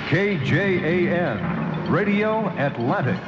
KJAN, Radio Atlantic.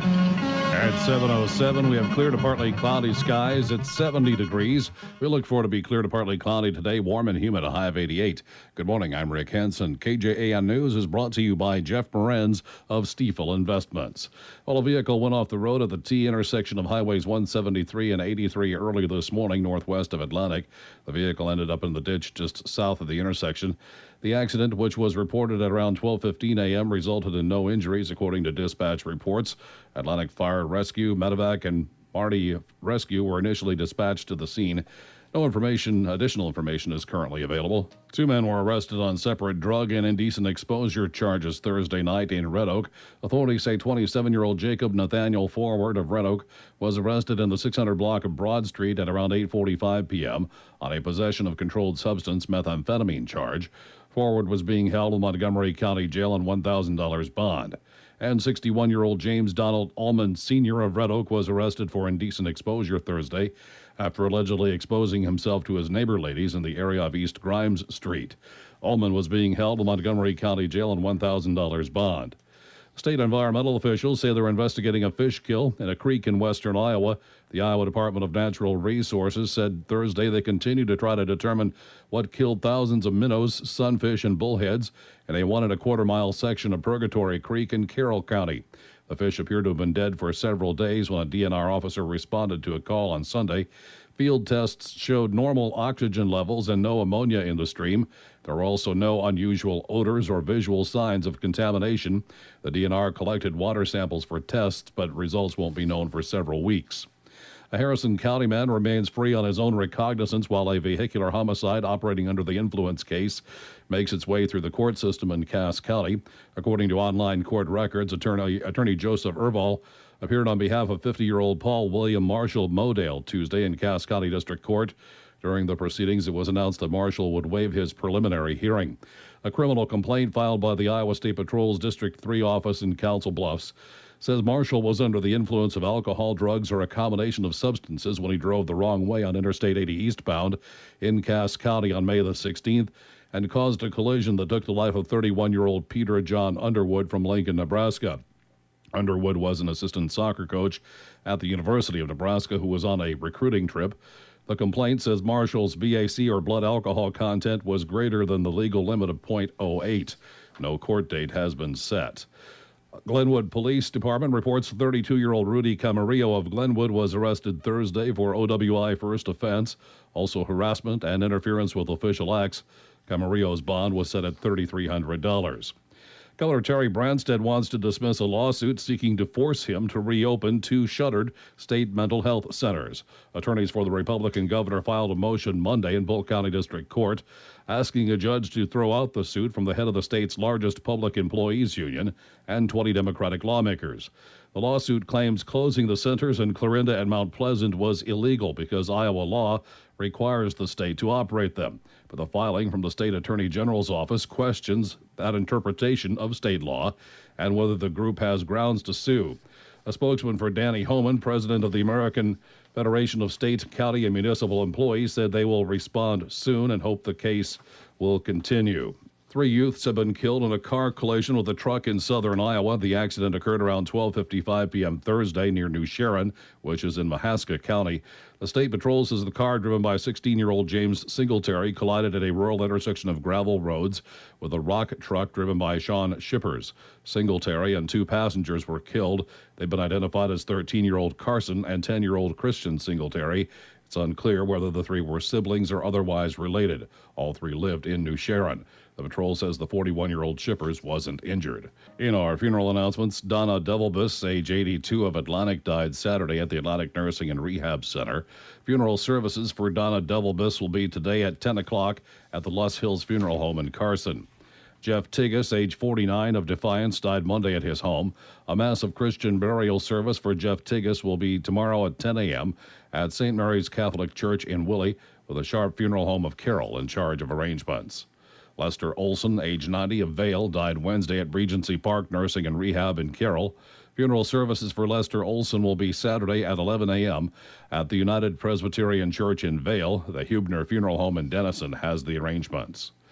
At 7:07, we have clear to partly cloudy skies. It's 70 degrees. We look for it to be clear to partly cloudy today, warm and humid, a high of 88. Good morning, I'm Rick Hansen. KJAN News is brought to you by Jeff Morenz of Stiefel Investments. Well, a vehicle went off the road at the T intersection of Highways 173 and 83 early this morning, northwest of Atlantic. The vehicle ended up in the ditch just south of the intersection. The accident, which was reported at around 12:15 a.m., resulted in no injuries, according to dispatch reports. Atlantic Fire Rescue, Medevac, and Marty Rescue were initially dispatched to the scene. No additional information is currently available. Two men were arrested on separate drug and indecent exposure charges Thursday night in Red Oak. Authorities say 27-year-old Jacob Nathaniel Forward of Red Oak was arrested in the 600 block of Broad Street at around 8:45 p.m. on a possession of controlled substance methamphetamine charge. Forward was being held in Montgomery County Jail on $1,000 bond. And 61-year-old James Donald Allman Sr. of Red Oak was arrested for indecent exposure Thursday after allegedly exposing himself to his neighbor ladies in the area of East Grimes Street. Allman was being held in Montgomery County Jail on $1,000 bond. State environmental officials say they're investigating a fish kill in a creek in western Iowa. The Iowa Department of Natural Resources said Thursday they continue to try to determine what killed thousands of minnows, sunfish, and bullheads in a 1.25 mile section of Purgatory Creek in Carroll County. The fish appear to have been dead for several days when a DNR officer responded to a call on Sunday. Field tests showed normal oxygen levels and no ammonia in the stream. There were also no unusual odors or visual signs of contamination. The DNR collected water samples for tests, but results won't be known for several weeks. A Harrison County man remains free on his own recognizance while a vehicular homicide operating under the influence case makes its way through the court system in Cass County. According to online court records, Attorney Joseph Erval appeared on behalf of 50-year-old Paul William Marshall Modale Tuesday in Cass County District Court. During the proceedings, it was announced that Marshall would waive his preliminary hearing. A criminal complaint filed by the Iowa State Patrol's District 3 office in Council Bluffs says Marshall was under the influence of alcohol, drugs, or a combination of substances when he drove the wrong way on Interstate 80 eastbound in Cass County on May the 16th and caused a collision that took the life of 31-year-old Peter John Underwood from Lincoln, Nebraska. Underwood was an assistant soccer coach at the University of Nebraska who was on a recruiting trip. The complaint says Marshall's BAC or blood alcohol content was greater than the legal limit of .08. No court date has been set. Glenwood Police Department reports 32-year-old Rudy Camarillo of Glenwood was arrested Thursday for OWI first offense, also harassment and interference with official acts. Camarillo's bond was set at $3,300. Governor Terry Branstad wants to dismiss a lawsuit seeking to force him to reopen 2 shuttered state mental health centers. Attorneys for the Republican governor filed a motion Monday in Polk County District Court asking a judge to throw out the suit from the head of the state's largest public employees union and 20 Democratic lawmakers. The lawsuit claims closing the centers in Clarinda and Mount Pleasant was illegal because Iowa law requires the state to operate them. But the filing from the state attorney general's office questions that interpretation of state law and whether the group has grounds to sue. A spokesman for Danny Homan, president of the American Federation of State, County, and Municipal Employees, said they will respond soon and hope the case will continue. 3 youths have been killed in a car collision with a truck in southern Iowa. The accident occurred around 12:55 p.m. Thursday near New Sharon, which is in Mahaska County. The state patrol says the car driven by 16-year-old James Singletary collided at a rural intersection of gravel roads with a rock truck driven by Sean Shippers. Singletary and 2 passengers were killed. They've been identified as 13-year-old Carson and 10-year-old Christian Singletary. It's unclear whether the 3 were siblings or otherwise related. All 3 lived in New Sharon. The patrol says the 41-year-old Shippers wasn't injured. In our funeral announcements, Donna Devilbus, age 82 of Atlantic, died Saturday at the Atlantic Nursing and Rehab Center. Funeral services for Donna Devilbus will be today at 10 o'clock at the Luss Hills Funeral Home in Carson. Jeff Tigas, age 49 of Defiance, died Monday at his home. A massive Christian burial service for Jeff Tigas will be tomorrow at 10 a.m. at St. Mary's Catholic Church in Willie, with a Sharp Funeral Home of Carroll in charge of arrangements. Lester Olson, age 90 of Vale, died Wednesday at Regency Park Nursing and Rehab in Carroll. Funeral services for Lester Olson will be Saturday at 11 a.m. at the United Presbyterian Church in Vale. The Hubner Funeral Home in Denison has the arrangements.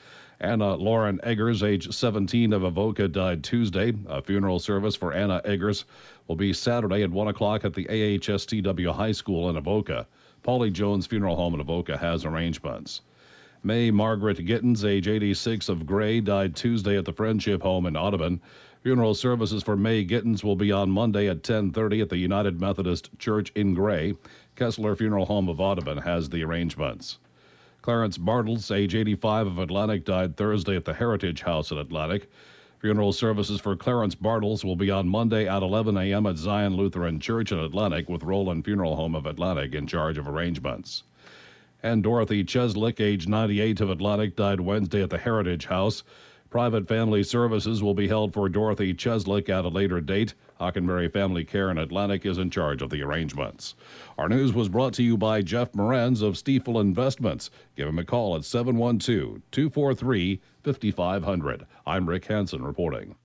Anna Lauren Eggers, age 17, of Avoca, died Tuesday. A funeral service for Anna Eggers will be Saturday at 1 o'clock at the AHSTW High School in Avoca. Paulie Jones Funeral Home in Avoca has arrangements. May Margaret Gittins, age 86, of Gray, died Tuesday at the Friendship Home in Audubon. Funeral services for May Gittins will be on Monday at 10:30 at the United Methodist Church in Gray. Kessler Funeral Home of Audubon has the arrangements. Clarence Bartles, age 85, of Atlantic, died Thursday at the Heritage House in Atlantic. Funeral services for Clarence Bartles will be on Monday at 11 a.m. at Zion Lutheran Church in Atlantic, with Roland Funeral Home of Atlantic in charge of arrangements. And Dorothy Cheslick, age 98, of Atlantic, died Wednesday at the Heritage House. Private family services will be held for Dorothy Cheslick at a later date. Hockenberry Family Care in Atlantic is in charge of the arrangements. Our news was brought to you by Jeff Moranz of Stiefel Investments. Give him a call at 712-243-5500. I'm Rick Hansen reporting.